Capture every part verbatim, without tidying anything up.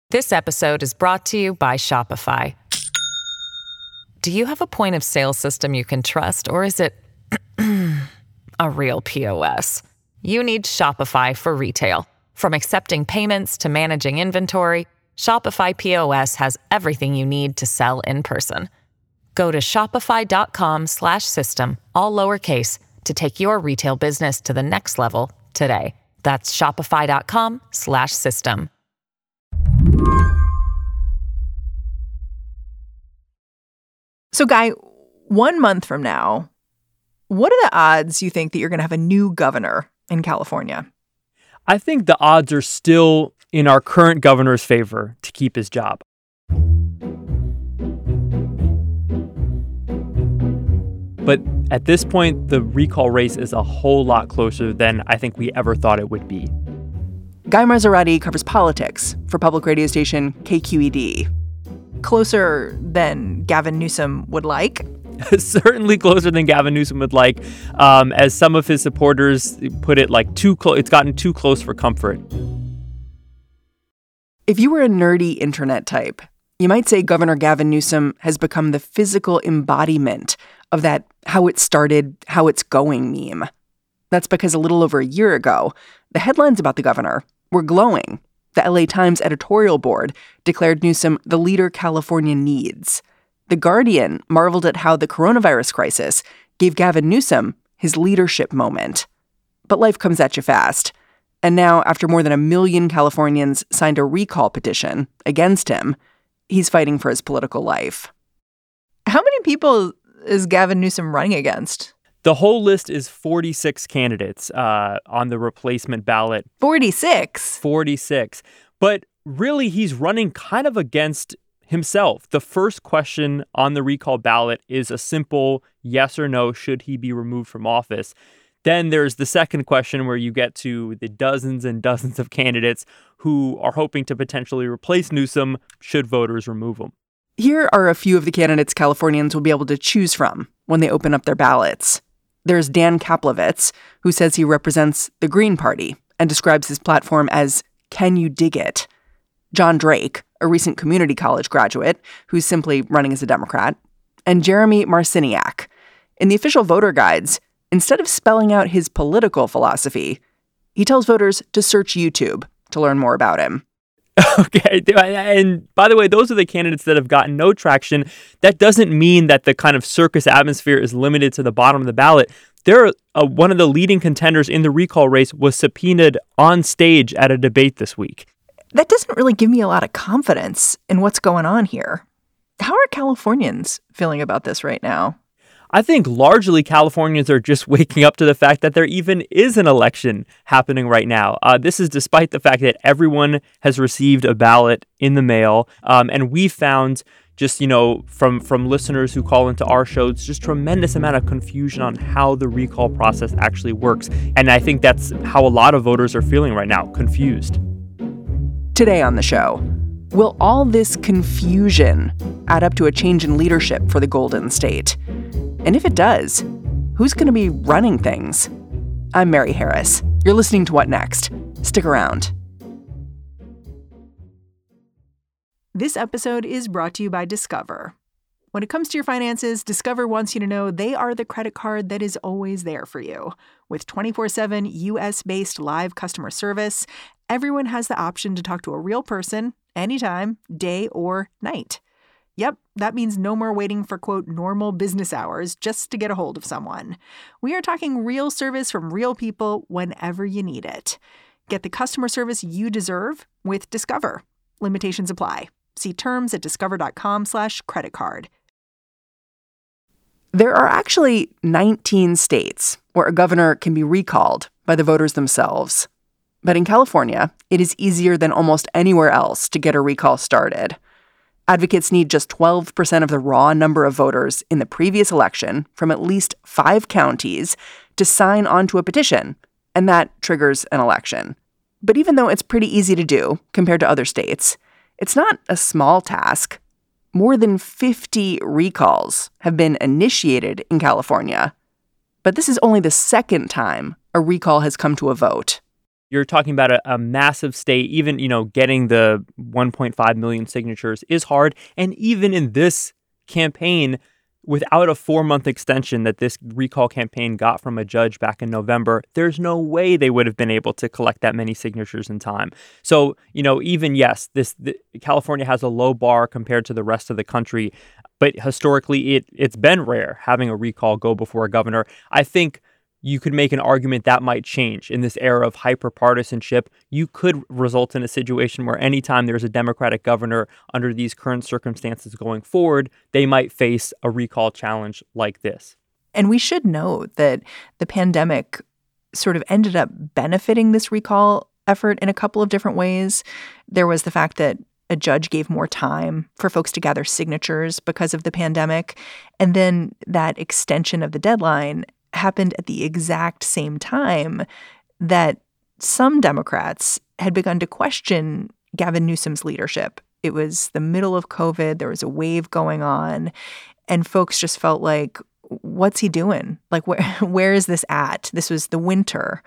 This episode is brought to you by Shopify. Do you have a point of sale system you can trust, or is it a real P O S? You need Shopify for retail. From accepting payments to managing inventory, Shopify P O S has everything you need to sell in person. Go to shopify.com slash system, all lowercase, to take your retail business to the next level today. That's shopify.com slash system. So, Guy, one month from now, what are the odds you think that you're going to have a new governor in California? I think the odds are still in our current governor's favor to keep his job. But at this point, the recall race is a whole lot closer than I think we ever thought it would be. Guy Marzorati covers politics for public radio station K Q E D. Closer than Gavin Newsom would like. Certainly closer than Gavin Newsom would like. Um, as some of his supporters put it, like too close. It's gotten too close for comfort. If you were a nerdy internet type, you might say Governor Gavin Newsom has become the physical embodiment of that how it started, how it's going meme. That's because a little over a year ago, the headlines about the governor were glowing. The L A Times editorial board declared Newsom the leader California needs. The Guardian marveled at how the coronavirus crisis gave Gavin Newsom his leadership moment. But life comes at you fast. And now, after more than a million Californians signed a recall petition against him, he's fighting for his political life. How many people is Gavin Newsom running against? The whole list is forty-six candidates uh, on the replacement ballot. forty-six? forty-six. But really, he's running kind of against himself. The first question on the recall ballot is a simple yes or no, should he be removed from office? Then there's the second question where you get to the dozens and dozens of candidates who are hoping to potentially replace Newsom should voters remove him. Here are a few of the candidates Californians will be able to choose from when they open up their ballots. There's Dan Kaplowitz, who says he represents the Green Party and describes his platform as "Can you dig it?" John Drake, a recent community college graduate who's simply running as a Democrat, and Jeremy Marciniak. In the official voter guides, instead of spelling out his political philosophy, he tells voters to search YouTube to learn more about him. Okay. And by the way, those are the candidates that have gotten no traction. That doesn't mean that the kind of circus atmosphere is limited to the bottom of the ballot. There, uh, one of the leading contenders in the recall race was subpoenaed on stage at a debate this week. That doesn't really give me a lot of confidence in what's going on here. How are Californians feeling about this right now? I think largely Californians are just waking up to the fact that there even is an election happening right now. Uh, this is despite the fact that everyone has received a ballot in the mail. Um, and we found just, you know, from, from listeners who call into our shows, just tremendous amount of confusion on how the recall process actually works. And I think that's how a lot of voters are feeling right now, confused. Today on the show, will all this confusion add up to a change in leadership for the Golden State? And if it does, who's going to be running things? I'm Mary Harris. You're listening to What Next? Stick around. This episode is brought to you by Discover. When it comes to your finances, Discover wants you to know they are the credit card that is always there for you. With twenty-four seven U S-based live customer service, everyone has the option to talk to a real person anytime, day or night. Yep, that means no more waiting for, quote, normal business hours just to get a hold of someone. We are talking real service from real people whenever you need it. Get the customer service you deserve with Discover. Limitations apply. See terms at discover.com slash credit card. There are actually nineteen states where a governor can be recalled by the voters themselves. But in California, it is easier than almost anywhere else to get a recall started. Advocates need just twelve percent of the raw number of voters in the previous election from at least five counties to sign onto a petition, and that triggers an election. But even though it's pretty easy to do compared to other states, it's not a small task. More than fifty recalls have been initiated in California. But this is only the second time a recall has come to a vote. You're talking about a, a massive state. Even, you know, getting the one point five million signatures is hard. And even in this campaign, without a four-month extension that this recall campaign got from a judge back in November, there's no way they would have been able to collect that many signatures in time. So, you know, even, yes, this the, California has a low bar compared to the rest of the country, but historically it, it's been rare having a recall go before a governor. I think you could make an argument that might change in this era of hyper-partisanship. You could result in a situation where anytime there's a Democratic governor under these current circumstances going forward, they might face a recall challenge like this. And we should note that the pandemic sort of ended up benefiting this recall effort in a couple of different ways. There was the fact that a judge gave more time for folks to gather signatures because of the pandemic. And then that extension of the deadline happened at the exact same time that some Democrats had begun to question Gavin Newsom's leadership. It was the middle of COVID. There was a wave going on, and folks just felt like, what's he doing? Like, where where is this at? This was the winter.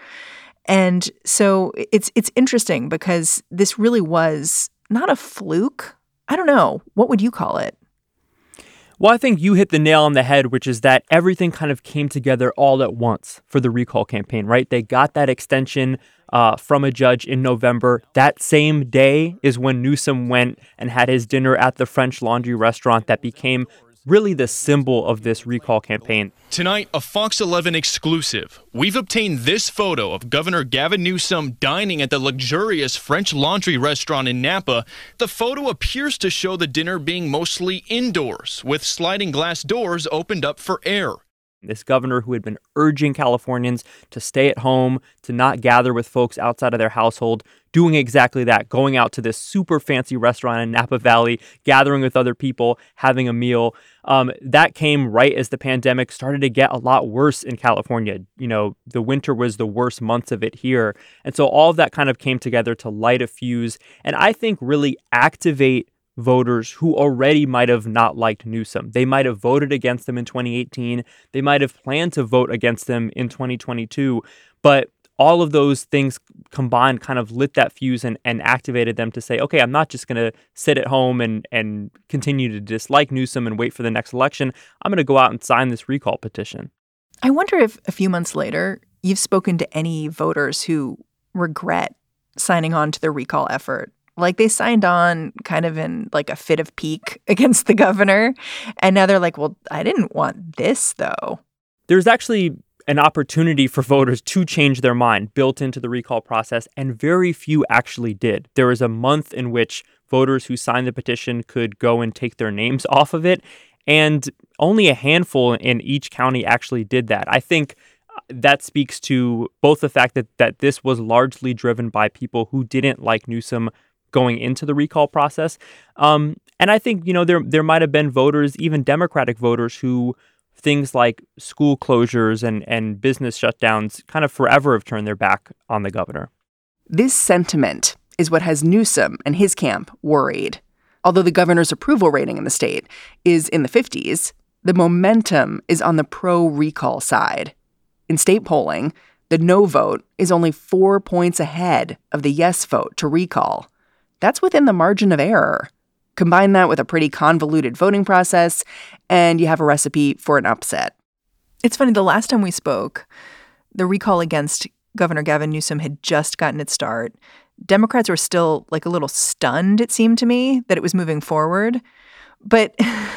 And so it's it's interesting because this really was not a fluke. I don't know. What would you call it? Well, I think you hit the nail on the head, which is that everything kind of came together all at once for the recall campaign, right? They got that extension uh, from a judge in November. That same day is when Newsom went and had his dinner at the French Laundry restaurant that became really the symbol of this recall campaign. Tonight, a Fox eleven exclusive. We've obtained this photo of Governor Gavin Newsom dining at the luxurious French Laundry restaurant in Napa. The photo appears to show the dinner being mostly indoors, with sliding glass doors opened up for air. This governor who had been urging Californians to stay at home, to not gather with folks outside of their household, doing exactly that, going out to this super fancy restaurant in Napa Valley, gathering with other people, having a meal. Um, that came right as the pandemic started to get a lot worse in California. You know, the winter was the worst months of it here. And so all of that kind of came together to light a fuse and I think really activate voters who already might have not liked Newsom. They might have voted against him in twenty eighteen. They might have planned to vote against him in twenty twenty-two. But all of those things combined kind of lit that fuse and, and activated them to say, okay, I'm not just going to sit at home and, and continue to dislike Newsom and wait for the next election. I'm going to go out and sign this recall petition. I wonder if a few months later, you've spoken to any voters who regret signing on to the recall effort. Like they signed on kind of in like a fit of pique against the governor. And now they're like, well, I didn't want this, though. There's actually an opportunity for voters to change their mind built into the recall process, and very few actually did. There was a month in which voters who signed the petition could go and take their names off of it, and only a handful in each county actually did that. I think that speaks to both the fact that, that this was largely driven by people who didn't like Newsom going into the recall process. Um, and I think, you know, there there might have been voters, even Democratic voters, who things like school closures and, and business shutdowns kind of forever have turned their back on the governor. This sentiment is what has Newsom and his camp worried. Although the governor's approval rating in the state is in the fifties, the momentum is on the pro-recall side. In state polling, the no vote is only four points ahead of the yes vote to recall. That's within the margin of error. Combine that with a pretty convoluted voting process, and you have a recipe for an upset. It's funny, the last time we spoke, the recall against Governor Gavin Newsom had just gotten its start. Democrats were still like a little stunned, it seemed to me, that it was moving forward. But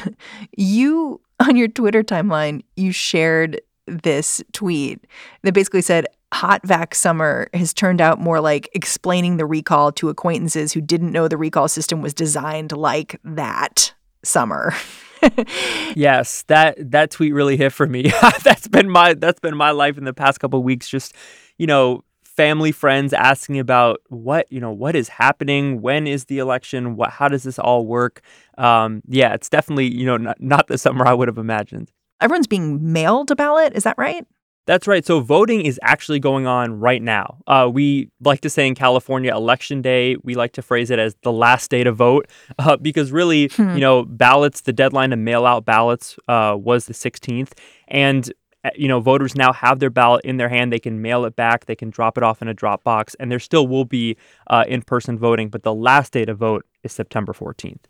you, on your Twitter timeline, you shared this tweet that basically said, hot vac summer has turned out more like explaining the recall to acquaintances who didn't know the recall system was designed like that summer. Yes, that that tweet really hit for me. that's been my that's been my life in the past couple of weeks. Just, you know, family, friends asking about what, you know, what is happening? When is the election? What, how does this all work? Um, yeah, it's definitely, you know, not, not the summer I would have imagined. Everyone's being mailed a ballot. Is that right? That's right. So voting is actually going on right now. Uh, we like to say in California, Election Day, we like to phrase it as the last day to vote uh, because really, hmm. you know, ballots, the deadline to mail out ballots uh, was the sixteenth. And you know, voters now have their ballot in their hand. They can mail it back. They can drop it off in a drop box. And there still will be uh, in-person voting. But the last day to vote is September fourteenth.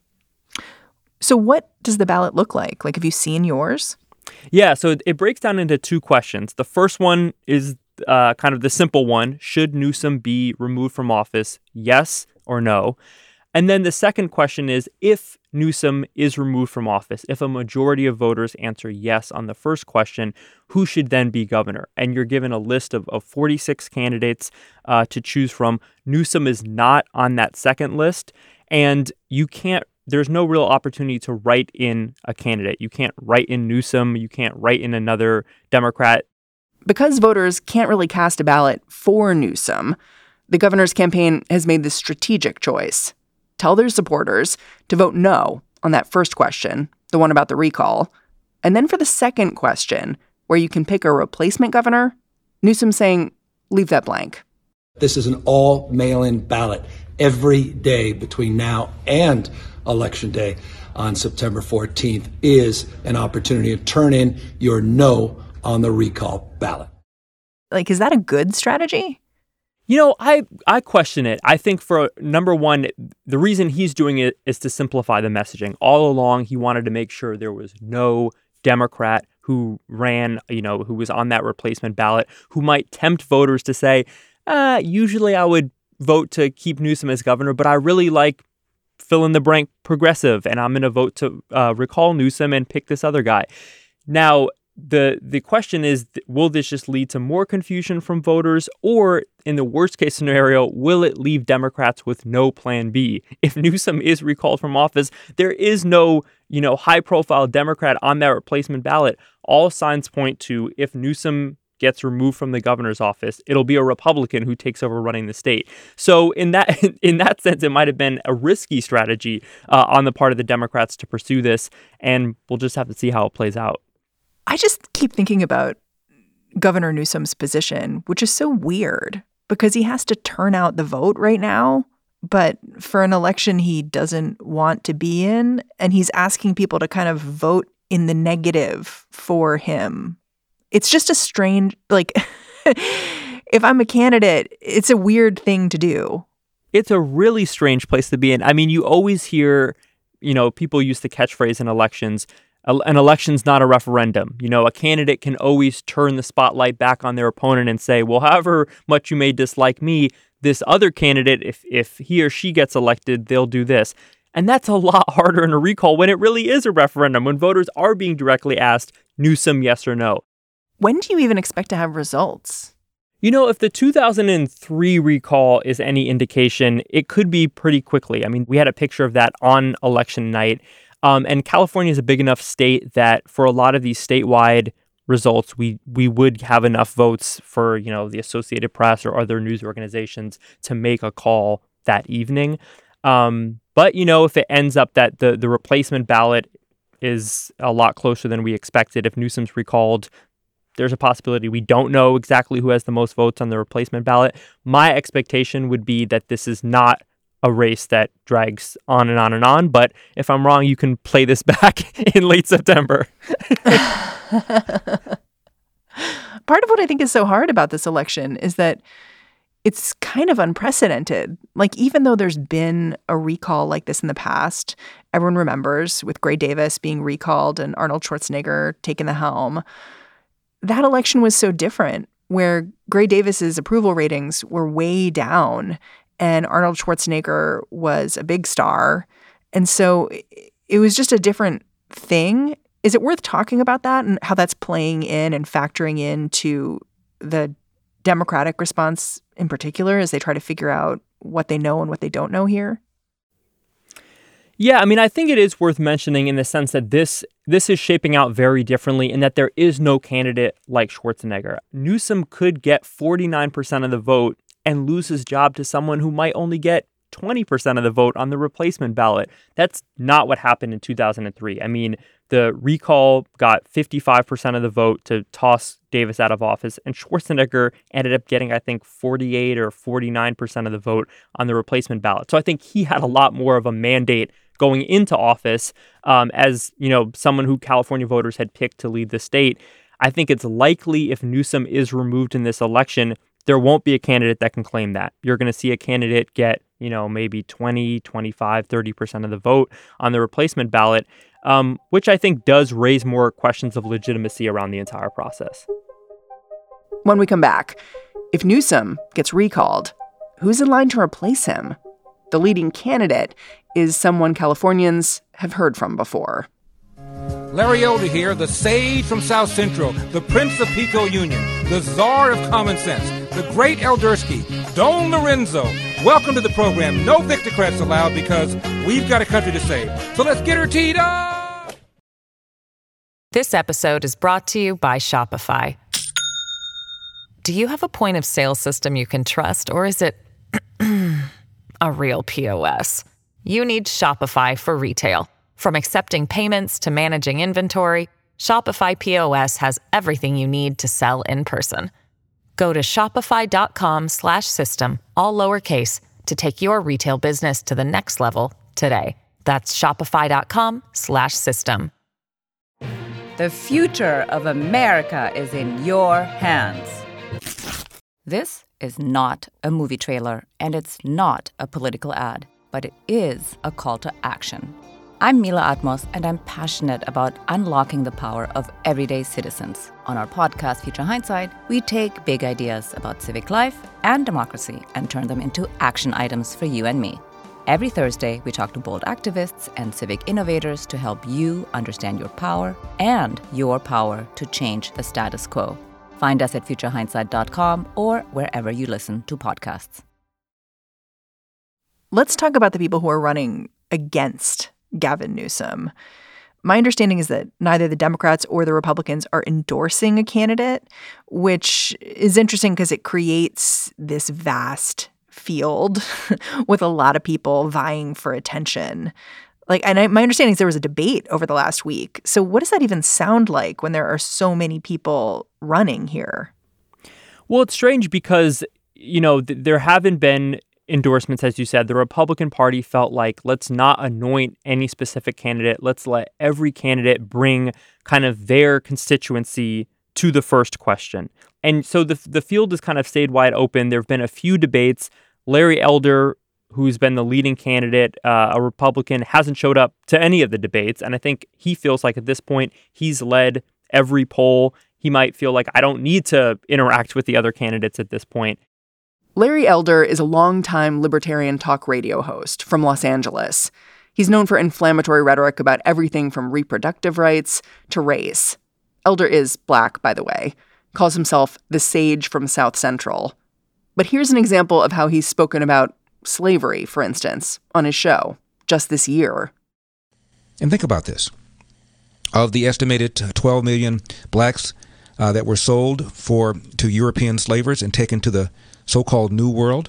So what does the ballot look like? Like, have you seen yours? Yeah, so it, it breaks down into two questions. The first one is uh, kind of the simple one. Should Newsom be removed from office? Yes or no? And then the second question is, if Newsom is removed from office, if a majority of voters answer yes on the first question, who should then be governor? And you're given a list of, of forty-six candidates uh, to choose from. Newsom is not on that second list, and you can't there's no real opportunity to write in a candidate. You can't write in Newsom. You can't write in another Democrat. Because voters can't really cast a ballot for Newsom, the governor's campaign has made this strategic choice. Tell their supporters to vote no on that first question, the one about the recall. And then for the second question, where you can pick a replacement governor, Newsom's saying, leave that blank. This is an all mail-in ballot every day between now and Election Day on September fourteenth is an opportunity to turn in your no on the recall ballot. Like, is that a good strategy? You know, I, I question it. I think for number one, the reason he's doing it is to simplify the messaging. All along, he wanted to make sure there was no Democrat who ran, you know, who was on that replacement ballot, who might tempt voters to say, uh, usually I would vote to keep Newsom as governor, but I really like fill in the blank progressive, and I'm going to vote to uh, recall Newsom and pick this other guy. Now, the the question is, will this just lead to more confusion from voters, or in the worst case scenario, will it leave Democrats with no plan B? If Newsom is recalled from office, there is no, you know, high profile Democrat on that replacement ballot. All signs point to, if Newsom gets removed from the governor's office, it'll be a Republican who takes over running the state. So in that in that sense, it might have been a risky strategy uh, on the part of the Democrats to pursue this, and we'll just have to see how it plays out. I just keep thinking about Governor Newsom's position, which is so weird because he has to turn out the vote right now, but for an election he doesn't want to be in, and he's asking people to kind of vote in the negative for him. It's just a strange, like, if I'm a candidate, it's a weird thing to do. It's a really strange place to be in. I mean, you always hear, you know, people use the catchphrase in elections, an election's not a referendum. You know, a candidate can always turn the spotlight back on their opponent and say, well, however much you may dislike me, this other candidate, if if he or she gets elected, they'll do this. And that's a lot harder in a recall when it really is a referendum, when voters are being directly asked, Newsom, yes or no. When do you even expect to have results? You know, if the two thousand three recall is any indication, it could be pretty quickly. I mean, we had a picture of that on election night. Um, and California is a big enough state that for a lot of these statewide results, we we would have enough votes for, you know, the Associated Press or other news organizations to make a call that evening. Um, but, you know, if it ends up that the, the replacement ballot is a lot closer than we expected, if Newsom's recalled, there's a possibility we don't know exactly who has the most votes on the replacement ballot. My expectation would be that this is not a race that drags on and on and on. But if I'm wrong, you can play this back in late September. Part of what I think is so hard about this election is that it's kind of unprecedented. Like, even though there's been a recall like this in the past, everyone remembers with Gray Davis being recalled and Arnold Schwarzenegger taking the helm. That election was so different, where Gray Davis's approval ratings were way down and Arnold Schwarzenegger was a big star. And so it was just a different thing. Is it worth talking about that and how that's playing in and factoring into the Democratic response in particular as they try to figure out what they know and what they don't know here? Yeah, I mean, I think it is worth mentioning in the sense that this this is shaping out very differently in that there is no candidate like Schwarzenegger. Newsom could get forty-nine percent of the vote and lose his job to someone who might only get twenty percent of the vote on the replacement ballot. That's not what happened in two thousand three. I mean, the recall got fifty-five percent of the vote to toss Davis out of office, and Schwarzenegger ended up getting, I think, forty-eight or forty-nine percent of the vote on the replacement ballot. So I think he had a lot more of a mandate going into office um, as, you know, someone who California voters had picked to lead the state. I think it's likely if Newsom is removed in this election, there won't be a candidate that can claim that. You're going to see a candidate get, you know, maybe twenty, twenty-five, thirty percent of the vote on the replacement ballot, um, which I think does raise more questions of legitimacy around the entire process. When we come back, if Newsom gets recalled, who's in line to replace him? The leading candidate is someone Californians have heard from before. Larry Elder here, the sage from South Central, the prince of Pico Union, the czar of common sense, the great Eldersky, Don Lorenzo. Welcome to the program. No Victocrats allowed because we've got a country to save. So let's get her teed up! This episode is brought to you by Shopify. Do you have a point of sale system you can trust, or is it a real P O S? You need Shopify for retail. From accepting payments to managing inventory, Shopify P O S has everything you need to sell in person. Go to shopify.com slash system, all lowercase, to take your retail business to the next level today. That's shopify.com slash system. The future of America is in your hands. This is not a movie trailer, and it's not a political ad, but it is a call to action. I'm Mila Atmos, and I'm passionate about unlocking the power of everyday citizens. On our podcast, Future Hindsight, we take big ideas about civic life and democracy and turn them into action items for you and me. Every Thursday, we talk to bold activists and civic innovators to help you understand your power and your power to change the status quo. Find us at future hindsight dot com or wherever you listen to podcasts. Let's talk about the people who are running against Gavin Newsom. My understanding is that neither the Democrats or the Republicans are endorsing a candidate, which is interesting because it creates this vast field with a lot of people vying for attention. Like, and I, my understanding is there was a debate over the last week. So what does that even sound like when there are so many people running here? Well, it's strange because, you know, th- there haven't been endorsements, as you said. The Republican Party felt like, let's not anoint any specific candidate. Let's let every candidate bring kind of their constituency to the first question. And so the the field has kind of stayed wide open. There have been a few debates. Larry Elder, who's been the leading candidate, uh, a Republican, hasn't showed up to any of the debates. And I think he feels like at this point, he's led every poll. He might feel like, I don't need to interact with the other candidates at this point. Larry Elder is a longtime libertarian talk radio host from Los Angeles. He's known for inflammatory rhetoric about everything from reproductive rights to race. Elder is black, by the way, calls himself the sage from South Central. But here's an example of how he's spoken about slavery, for instance, on his show just this year. And think about this. Of the estimated twelve million blacks uh, that were sold for to European slavers and taken to the so-called New World,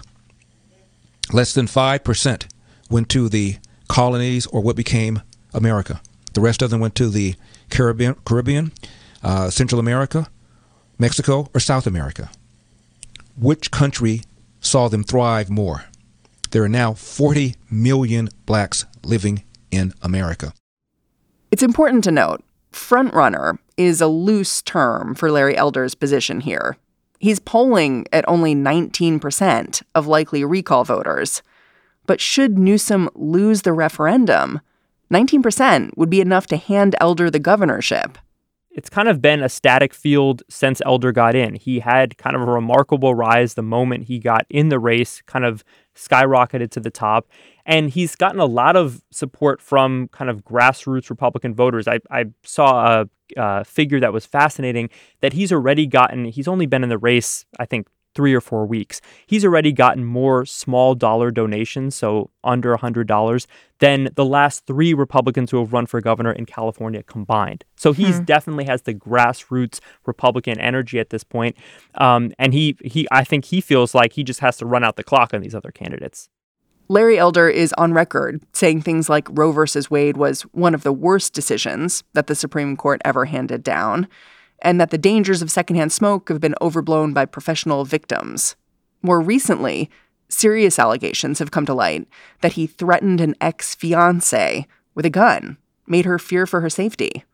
less than five percent went to the colonies or what became America. The rest of them went to the Caribbean, Caribbean uh, Central America, Mexico, or South America. Which country saw them thrive more? There are now forty million blacks living in America. It's important to note, frontrunner is a loose term for Larry Elder's position here. He's polling at only nineteen percent of likely recall voters. But should Newsom lose the referendum, nineteen percent would be enough to hand Elder the governorship. It's kind of been a static field since Elder got in. He had kind of a remarkable rise the moment he got in the race, kind of skyrocketed to the top. And he's gotten a lot of support from kind of grassroots Republican voters. I, I saw a uh, figure that was fascinating that he's already gotten, he's only been in the race, I think, three or four weeks. He's already gotten more small dollar donations, so under one hundred dollars, than the last three Republicans who have run for governor in California combined. So he hmm. definitely has the grassroots Republican energy at this point. Um, and he, he, I think he feels like he just has to run out the clock on these other candidates. Larry Elder is on record saying things like Roe versus Wade was one of the worst decisions that the Supreme Court ever handed down, and that the dangers of secondhand smoke have been overblown by professional victims. More recently, serious allegations have come to light that he threatened an ex-fiancée with a gun, made her fear for her safety.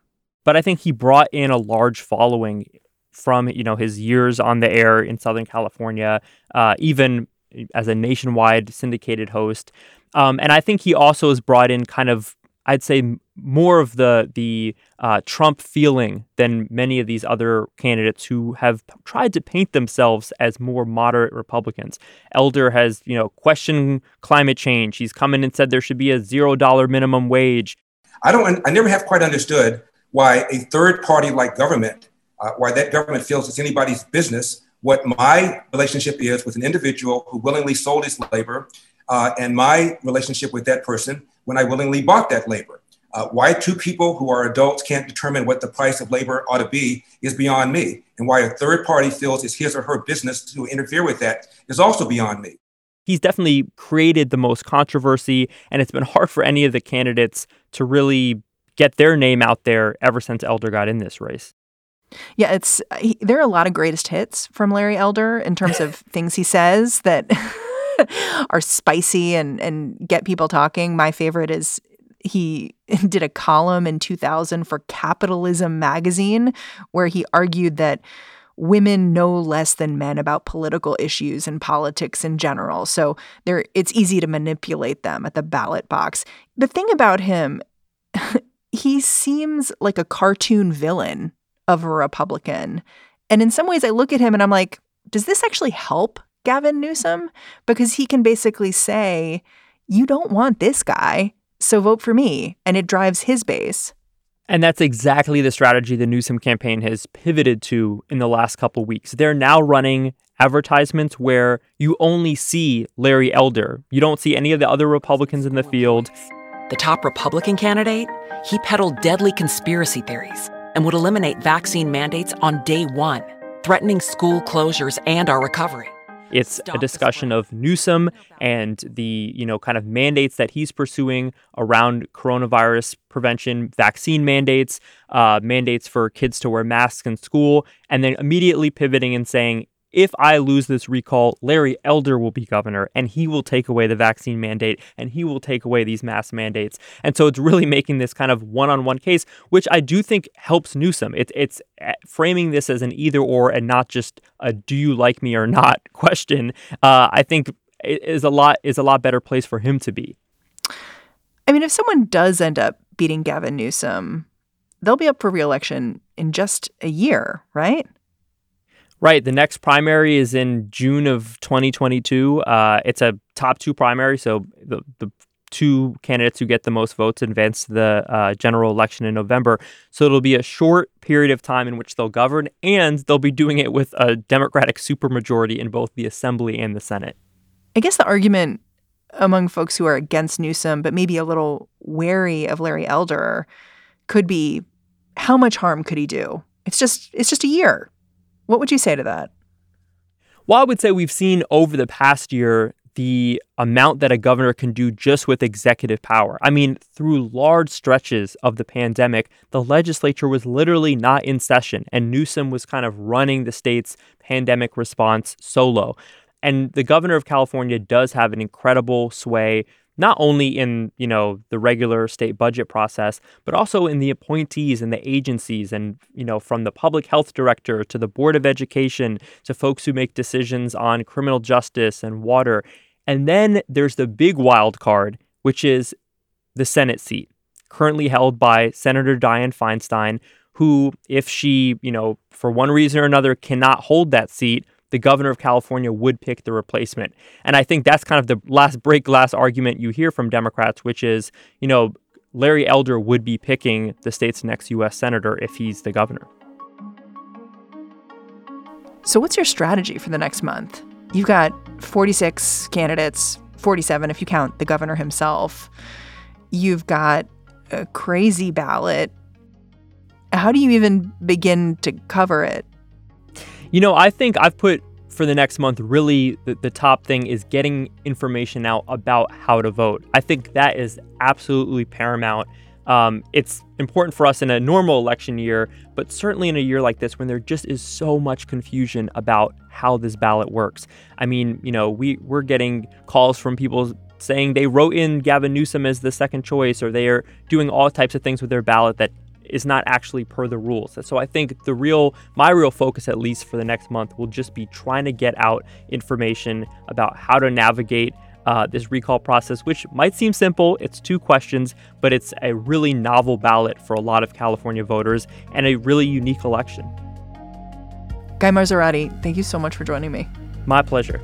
But I think he brought in a large following from, you know, his years on the air in Southern California, uh, even as a nationwide syndicated host. Um, and I think he also has brought in kind of, I'd say, more of the the uh, Trump feeling than many of these other candidates who have tried to paint themselves as more moderate Republicans. Elder has, you know, questioned climate change. He's come in and said there should be a zero dollar minimum wage. I don't. I never have quite understood why a third party like government, uh, why that government feels it's anybody's business what my relationship is with an individual who willingly sold his labor, uh, and my relationship with that person when I willingly bought that labor. Uh, why two people who are adults can't determine what the price of labor ought to be is beyond me. And why a third party feels it's his or her business to interfere with that is also beyond me. He's definitely created the most controversy, and it's been hard for any of the candidates to really get their name out there ever since Elder got in this race. Yeah, it's he, there are a lot of greatest hits from Larry Elder in terms of things he says that are spicy and, and get people talking. My favorite is he did a column in two thousand for Capitalism magazine where he argued that women know less than men about political issues and politics in general. So there, it's easy to manipulate them at the ballot box. The thing about him, he seems like a cartoon villain of a Republican. And in some ways I look at him and I'm like, does this actually help Gavin Newsom? Because he can basically say, you don't want this guy, so vote for me. And it drives his base. And that's exactly the strategy the Newsom campaign has pivoted to in the last couple of weeks. They're now running advertisements where you only see Larry Elder. You don't see any of the other Republicans in the field. The top Republican candidate, he peddled deadly conspiracy theories and would eliminate vaccine mandates on day one, threatening school closures and our recovery. It's a discussion of Newsom and the, you know, kind of mandates that he's pursuing around coronavirus prevention, vaccine mandates, uh, mandates for kids to wear masks in school, and then immediately pivoting and saying, if I lose this recall, Larry Elder will be governor, and he will take away the vaccine mandate, and he will take away these mask mandates. And so it's really making this kind of one-on-one case, which I do think helps Newsom. It, it's framing this as an either-or and not just a do you like me or not question. Uh, I think is a lot is a lot better place for him to be. I mean, if someone does end up beating Gavin Newsom, they'll be up for re-election in just a year, right? Right. The next primary is in June of twenty twenty-two. Uh, it's a top two primary. So the, the two candidates who get the most votes advance to the uh, general election in November. So it'll be a short period of time in which they'll govern, and they'll be doing it with a Democratic supermajority in both the Assembly and the Senate. I guess the argument among folks who are against Newsom, but maybe a little wary of Larry Elder, could be how much harm could he do? It's just it's just a year. What would you say to that? Well, I would say we've seen over the past year the amount that a governor can do just with executive power. I mean, through large stretches of the pandemic, the legislature was literally not in session, and Newsom was kind of running the state's pandemic response solo. And the governor of California does have an incredible sway, not only in, you know, the regular state budget process, but also in the appointees and the agencies and, you know, from the public health director to the Board of Education to folks who make decisions on criminal justice and water. And then there's the big wild card, which is the Senate seat, currently held by Senator Dianne Feinstein, who, if she, you know, for one reason or another cannot hold that seat, the governor of California would pick the replacement. And I think that's kind of the last break glass argument you hear from Democrats, which is, you know, Larry Elder would be picking the state's next U S senator if he's the governor. So what's your strategy for the next month? You've got forty-six candidates, forty-seven if you count the governor himself. You've got a crazy ballot. How do you even begin to cover it? You know, I think I've put for the next month, really the, the top thing is getting information out about how to vote. I think that is absolutely paramount. Um, it's important for us in a normal election year, but certainly in a year like this when there just is so much confusion about how this ballot works. I mean, you know, we, we're getting calls from people saying they wrote in Gavin Newsom as the second choice, or they are doing all types of things with their ballot that is not actually per the rules. And so I think the real, my real focus, at least for the next month, will just be trying to get out information about how to navigate uh, this recall process, which might seem simple. It's two questions, but it's a really novel ballot for a lot of California voters and a really unique election. Guy Marzorati, thank you so much for joining me. My pleasure.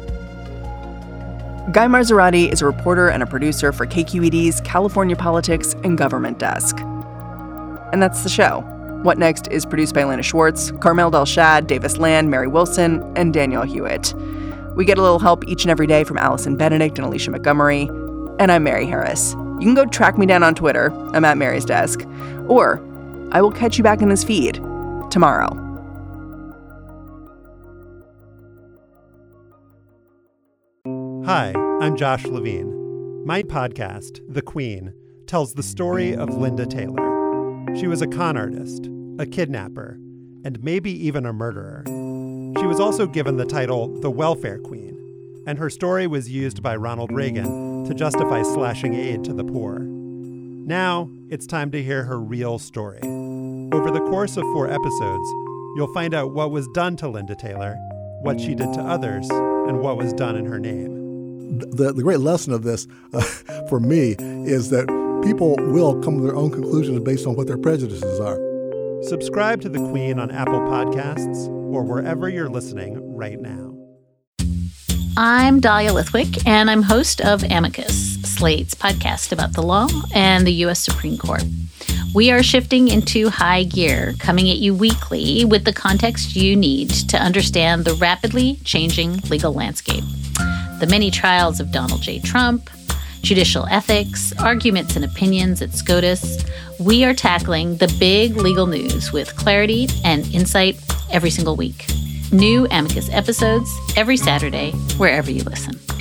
Guy Marzorati is a reporter and a producer for K Q E D's California Politics and Government Desk. And that's the show. What Next is produced by Elena Schwartz, Carmel Delshad, Davis Land, Mary Wilson, and Danielle Hewitt. We get a little help each and every day from Allison Benedict and Alicia Montgomery. And I'm Mary Harris. You can go track me down on Twitter. I'm at Mary's Desk. Or I will catch you back in this feed tomorrow. Hi, I'm Josh Levine. My podcast, The Queen, tells the story of Linda Taylor. She was a con artist, a kidnapper, and maybe even a murderer. She was also given the title the Welfare Queen, and her story was used by Ronald Reagan to justify slashing aid to the poor. Now, it's time to hear her real story. Over the course of four episodes, you'll find out what was done to Linda Taylor, what she did to others, and what was done in her name. The, the great lesson of this uh, for me is that people will come to their own conclusions based on what their prejudices are. Subscribe to The Queen on Apple Podcasts or wherever you're listening right now. I'm Dahlia Lithwick, and I'm host of Amicus, Slate's podcast about the law and the U S Supreme Court. We are shifting into high gear, coming at you weekly with the context you need to understand the rapidly changing legal landscape. The many trials of Donald J. Trump, judicial ethics, arguments and opinions at SCOTUS. We are tackling the big legal news with clarity and insight every single week. New Amicus episodes every Saturday, wherever you listen.